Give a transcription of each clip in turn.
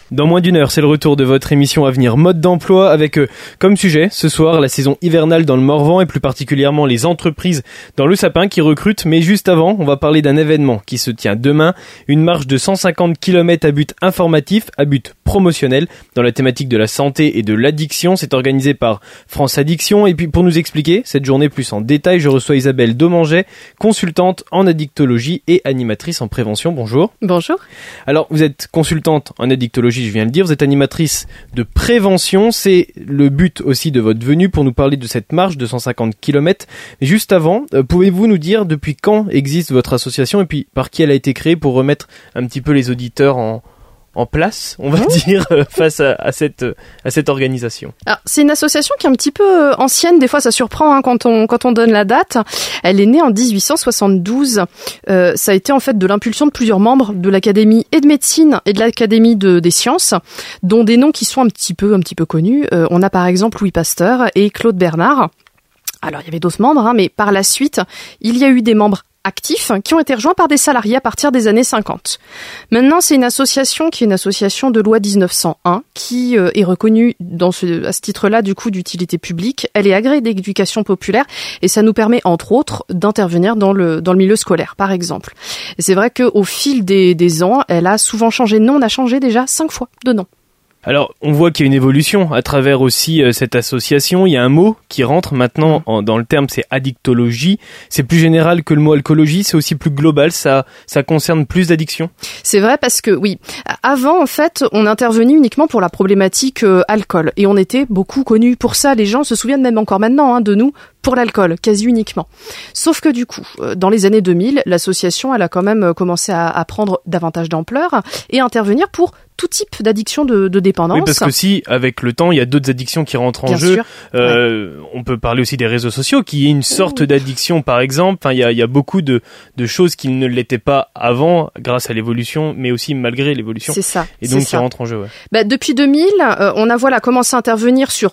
Dans moins d'une heure, c'est le retour de votre émission Avenir Mode d'Emploi avec comme sujet ce soir la saison hivernale dans le Morvan et plus particulièrement les entreprises dans le Sapin qui recrutent. Mais juste avant, on va parler d'un événement qui se tient demain, une marche de 150 km à but informatif, à but promotionnel dans la thématique de la santé et de l'addiction. C'est organisé par France Addiction et puis pour nous expliquer cette journée plus en détail, je reçois Isabelle Domanget, consultante en addictologie et animatrice en prévention. Bonjour. Bonjour. Alors, vous êtes consultante en addictologie, je viens de le dire, vous êtes animatrice de prévention, c'est le but aussi de votre venue pour nous parler de cette marche de 150 km. Mais juste avant, pouvez-vous nous dire depuis quand existe votre association et puis par qui elle a été créée pour remettre un petit peu les auditeurs en place, on va dire, face à cette organisation. Alors, c'est une association qui est un petit peu ancienne, des fois ça surprend quand on donne la date. Elle est née en 1872. Ça a été en fait de l'impulsion de plusieurs membres de l'Académie et de médecine et de l'Académie des sciences, dont des noms qui sont un petit peu connus. On a par exemple Louis Pasteur et Claude Bernard. Alors il y avait d'autres membres, mais par la suite, il y a eu des membres actifs qui ont été rejoints par des salariés à partir des années 50. Maintenant, c'est une association qui est une association de loi 1901 qui est reconnue à ce titre-là du coup d'utilité publique. Elle est agréée d'éducation populaire et ça nous permet entre autres d'intervenir dans le milieu scolaire par exemple. Et c'est vrai qu'au fil des ans, elle a souvent changé de nom. On a changé déjà 5 fois de nom. Alors, on voit qu'il y a une évolution à travers aussi cette association. Il y a un mot qui rentre maintenant dans le terme, c'est addictologie. C'est plus général que le mot alcoolologie, c'est aussi plus global, ça concerne plus d'addictions. C'est vrai parce que, oui, avant, en fait, on intervenait uniquement pour la problématique alcool. Et on était beaucoup connus pour ça. Les gens se souviennent même encore maintenant de nous pour l'alcool, quasi uniquement. Sauf que du coup, dans les années 2000, l'association, elle a quand même commencé à prendre davantage d'ampleur et à intervenir pour tout type d'addiction de dépendance. Oui, parce que si, avec le temps, il y a d'autres addictions qui rentrent en jeu. On peut parler aussi des réseaux sociaux, qui est une sorte d'addiction, par exemple. Enfin, il y a beaucoup de choses qui ne l'étaient pas avant, grâce à l'évolution, mais aussi malgré l'évolution. C'est ça. Et donc, qui rentrent en jeu, depuis 2000, on a commencé à intervenir sur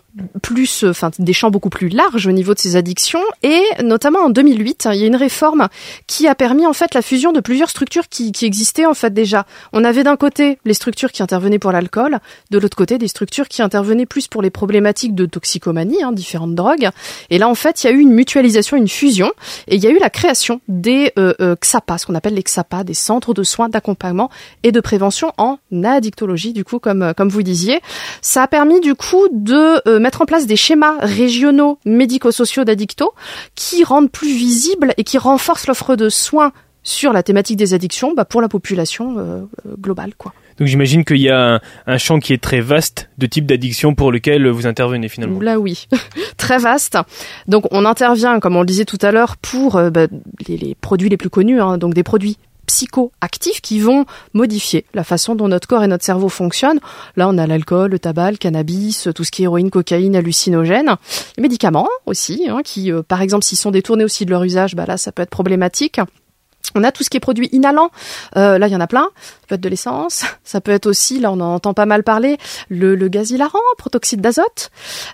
des champs beaucoup plus larges au niveau de ces addictions. Et notamment en 2008, il y a une réforme qui a permis, en fait, la fusion de plusieurs structures qui existaient, en fait, déjà. On avait d'un côté les structures qui intervenaient pour l'alcool, de l'autre côté des structures qui intervenaient plus pour les problématiques de toxicomanie, différentes drogues. Et là, en fait, il y a eu une mutualisation, une fusion, et il y a eu la création des XAPA, ce qu'on appelle les XAPA, des centres de soins d'accompagnement et de prévention en addictologie, du coup, comme vous disiez. Ça a permis, du coup, de mettre en place des schémas régionaux médico-sociaux d'addicto qui rendent plus visibles et qui renforcent l'offre de soins sur la thématique des addictions pour la population globale, quoi. Donc j'imagine qu'il y a un champ qui est très vaste de types d'addictions pour lequel vous intervenez finalement. Là oui, très vaste. Donc on intervient, comme on le disait tout à l'heure, pour les produits les plus connus, donc des produits psychoactifs qui vont modifier la façon dont notre corps et notre cerveau fonctionnent. Là, on a l'alcool, le tabac, le cannabis, tout ce qui est héroïne, cocaïne, hallucinogène. Les médicaments aussi, qui, par exemple, s'ils sont détournés aussi de leur usage, là, ça peut être problématique. On a tout ce qui est produit inhalant. Là, il y en a plein. Ça peut être de l'essence. Ça peut être aussi, là, on en entend pas mal parler, le gaz hilarant, protoxyde d'azote.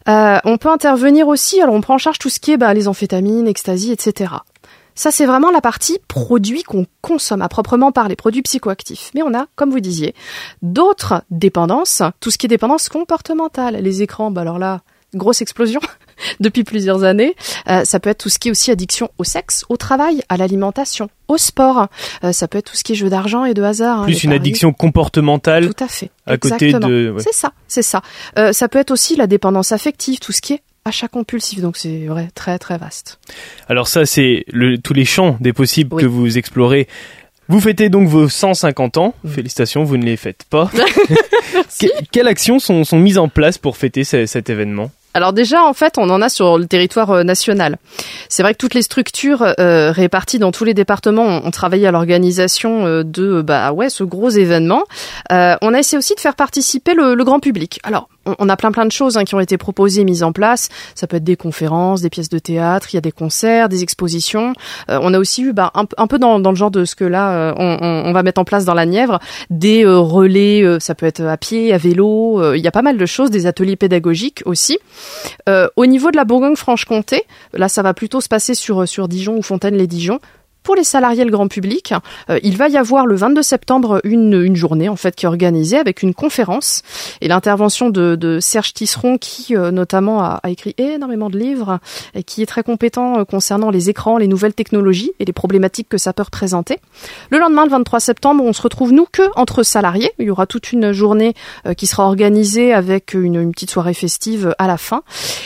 On peut intervenir aussi, alors on prend en charge tout ce qui est les amphétamines, ecstasy, etc. Ça, c'est vraiment la partie produits qu'on consomme à proprement parler, produits psychoactifs. Mais on a, comme vous disiez, d'autres dépendances, tout ce qui est dépendance comportementale. Les écrans, alors là, grosse explosion depuis plusieurs années. Ça peut être tout ce qui est aussi addiction au sexe, au travail, à l'alimentation, au sport. Ça peut être tout ce qui est jeu d'argent et de hasard. Plus une addiction comportementale. Tout à fait. À côté de... Ouais. C'est ça. Ça peut être aussi la dépendance affective, tout ce qui est achat compulsif. Donc c'est vrai, très très vaste. Alors ça, c'est tous les champs des possibles que vous explorez. Vous fêtez donc vos 150 ans. Félicitations, vous ne les faites pas. Quelles actions sont mises en place pour fêter cet événement ? Alors déjà, en fait, on en a sur le territoire national. C'est vrai que toutes les structures réparties dans tous les départements ont travaillé à l'organisation de ce gros événement. On a essayé aussi de faire participer le grand public. Alors, on a plein de choses qui ont été proposées, mises en place. Ça peut être des conférences, des pièces de théâtre, il y a des concerts, des expositions. On a aussi eu un peu dans le genre de ce que là on va mettre en place dans la Nièvre, des relais, ça peut être à pied, à vélo, il y a pas mal de choses, des ateliers pédagogiques aussi. Au niveau de la Bourgogne-Franche-Comté, là ça va plutôt se passer sur Dijon ou Fontaine-les-Dijon. Pour les salariés, le grand public, il va y avoir le 22 septembre une journée en fait qui est organisée avec une conférence et l'intervention de Serge Tisseron qui notamment a écrit énormément de livres et qui est très compétent concernant les écrans, les nouvelles technologies et les problématiques que ça peut représenter. Le lendemain, le 23 septembre, on se retrouve nous que entre salariés. Il y aura toute une journée qui sera organisée avec une petite soirée festive à la fin.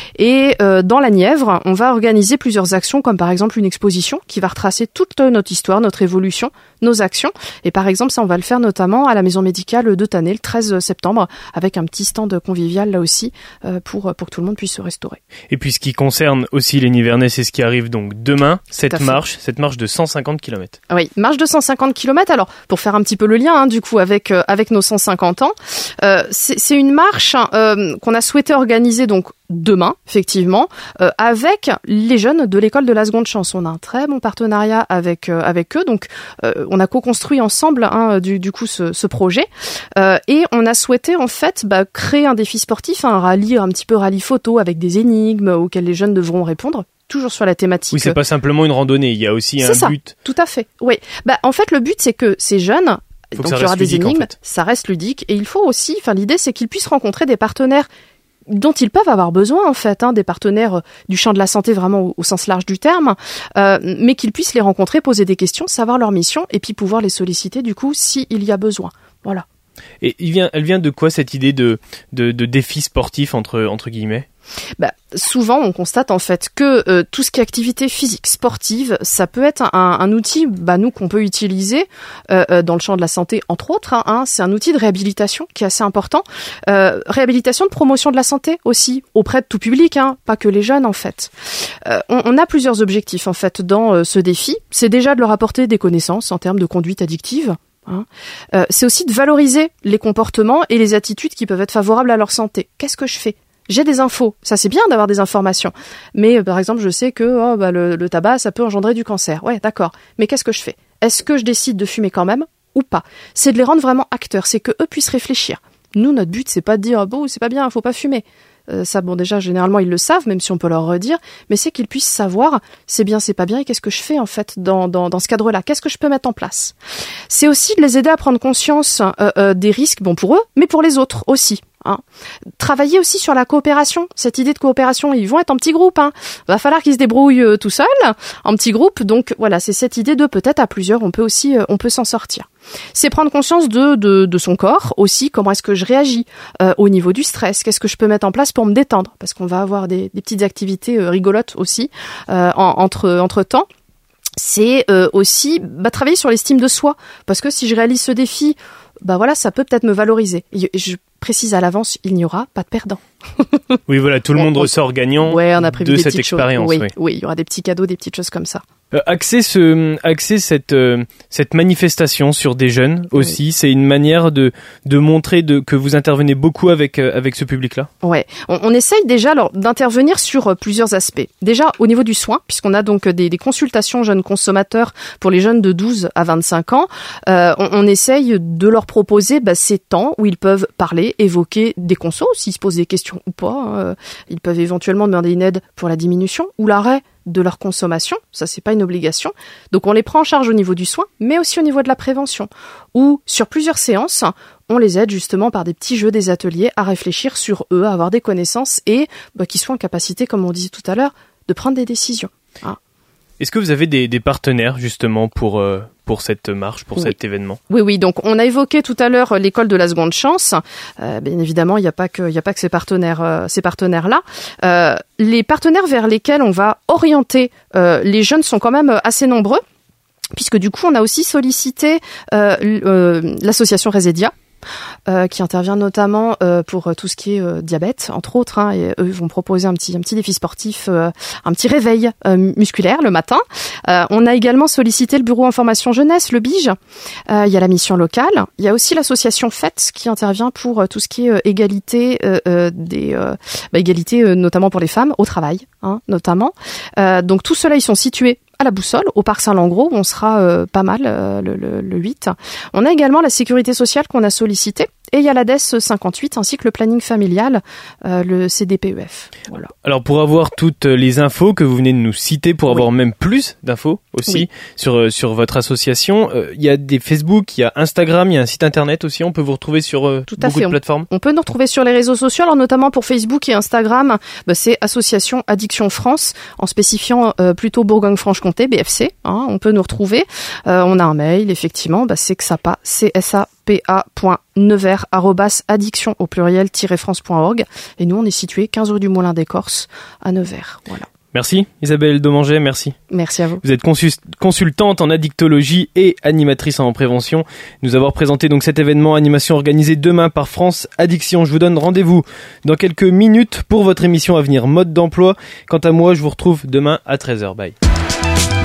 Et dans la Nièvre, on va organiser plusieurs actions comme par exemple une exposition qui va retracer toute notre histoire, notre évolution, nos actions. Et par exemple, ça, on va le faire notamment à la maison médicale de Tannay le 13 septembre avec un petit stand convivial là aussi pour que tout le monde puisse se restaurer. Et puis ce qui concerne aussi les Nivernais, c'est ce qui arrive donc demain, cette marche de 150 km. Oui, marche de 150 km. Alors, pour faire un petit peu le lien du coup avec nos 150 ans, c'est une marche qu'on a souhaité organiser donc demain, effectivement, avec les jeunes de l'école de la seconde chance. On a un très bon partenariat avec eux, donc on a co-construit ensemble du coup ce projet et on a souhaité en fait créer un défi sportif, un rallye, un petit peu rallye photo avec des énigmes auxquelles les jeunes devront répondre. Toujours sur la thématique. Oui, c'est pas simplement une randonnée, il y a aussi un but. Tout à fait. Oui. En fait, le but c'est que ces jeunes, donc il y aura des énigmes, en fait. Ça reste ludique et il faut aussi, l'idée c'est qu'ils puissent rencontrer des partenaires dont ils peuvent avoir besoin en fait, des partenaires du champ de la santé vraiment au sens large du terme, mais qu'ils puissent les rencontrer, poser des questions, savoir leur mission et puis pouvoir les solliciter du coup s'il y a besoin. Voilà. Et elle vient de quoi cette idée de défi sportif entre guillemets ? Souvent, on constate en fait que tout ce qui est activité physique, sportive, ça peut être un outil, nous qu'on peut utiliser dans le champ de la santé, entre autres. C'est un outil de réhabilitation qui est assez important. Réhabilitation de promotion de la santé aussi auprès de tout public, pas que les jeunes en fait. On a plusieurs objectifs en fait dans ce défi. C'est déjà de leur apporter des connaissances en termes de conduite addictive. C'est aussi de valoriser les comportements et les attitudes qui peuvent être favorables à leur santé. Qu'est-ce que je fais ? J'ai des infos, ça c'est bien d'avoir des informations, mais par exemple je sais que le tabac ça peut engendrer du cancer, ouais d'accord, mais qu'est-ce que je fais ? Est-ce que je décide de fumer quand même ou pas ? C'est de les rendre vraiment acteurs, c'est que eux puissent réfléchir. Nous notre but c'est pas de dire c'est pas bien, faut pas fumer. Ça déjà généralement ils le savent, même si on peut leur redire, mais c'est qu'ils puissent savoir c'est bien, c'est pas bien et qu'est-ce que je fais en fait dans ce cadre-là, qu'est-ce que je peux mettre en place. C'est aussi de les aider à prendre conscience des risques, pour eux, mais pour les autres aussi. Travailler aussi sur la coopération, cette idée de coopération, ils vont être en petits groupes, va falloir qu'ils se débrouillent tout seuls, en petits groupes, donc voilà, c'est cette idée de peut-être à plusieurs, on peut s'en sortir. C'est prendre conscience de son corps aussi, comment est-ce que je réagis au niveau du stress, qu'est-ce que je peux mettre en place pour me détendre, parce qu'on va avoir des petites activités rigolotes aussi entre temps. C'est aussi travailler sur l'estime de soi, parce que si je réalise ce défi, ça peut peut-être me valoriser. Et je précise à l'avance, il n'y aura pas de perdant. Oui, voilà, tout le monde ressort gagnant on a prévu de des cette expérience. Oui, il y aura des petits cadeaux, des petites choses comme ça. Axer cette manifestation sur des jeunes aussi, c'est une manière de montrer que vous intervenez beaucoup avec ce public-là. Ouais, on essaye déjà d'intervenir sur plusieurs aspects. Déjà au niveau du soin, puisqu'on a donc des consultations jeunes consommateurs pour les jeunes de 12 à 25 ans, on essaye de leur proposer ces temps où ils peuvent parler, évoquer des consos, s'ils se posent des questions ou pas. Ils peuvent éventuellement demander une aide pour la diminution ou l'arrêt de leur consommation, ça c'est pas une obligation. Donc on les prend en charge au niveau du soin, mais aussi au niveau de la prévention. Ou sur plusieurs séances, on les aide justement par des petits jeux, des ateliers à réfléchir sur eux, à avoir des connaissances et qu'ils soient en capacité, comme on disait tout à l'heure, de prendre des décisions. Est-ce que vous avez des partenaires justement pour cette marche, pour cet événement ? Oui. Donc on a évoqué tout à l'heure l'école de la seconde chance. Bien évidemment, il n'y a pas que ces partenaires-là. Les partenaires vers lesquels on va orienter les jeunes sont quand même assez nombreux, puisque du coup on a aussi sollicité l'association Resedia. Qui intervient notamment pour tout ce qui est diabète, entre autres. Et eux vont proposer un petit défi sportif, un petit réveil musculaire le matin. On a également sollicité le bureau information jeunesse, le BIJ. Il y a la mission locale. Il y a aussi l'association FET qui intervient pour tout ce qui est égalité, égalité notamment pour les femmes au travail, notamment. Donc tout cela, ils sont situés à la Boussole, au Parc Saint-Langros, où on sera pas mal le 8. On a également la sécurité sociale qu'on a sollicitée Et il y a l'ADES 58 ainsi que le planning familial, le CDPEF. Voilà. Alors pour avoir toutes les infos que vous venez de nous citer, pour avoir même plus d'infos aussi sur votre association, il y a des Facebook, il y a Instagram, il y a un site internet aussi, on peut vous retrouver sur beaucoup de plateformes. On peut nous retrouver sur les réseaux sociaux, alors notamment pour Facebook et Instagram, c'est Association Addiction France, en spécifiant plutôt Bourgogne-Franche-Comté, BFC, on peut nous retrouver. On a un mail, effectivement, c'est csapa.nevers@addiction au pluriel -france.org, et nous on est situé 15 rue du Moulin des Corses à Nevers. Voilà. Merci Isabelle Domanger, merci. Merci à vous. Vous êtes consultante en addictologie et animatrice en prévention. Nous avoir présenté donc cet événement animation organisé demain par France Addiction. Je vous donne rendez-vous dans quelques minutes pour votre émission à venir Mode d'emploi. Quant à moi, je vous retrouve demain à 13h. Bye.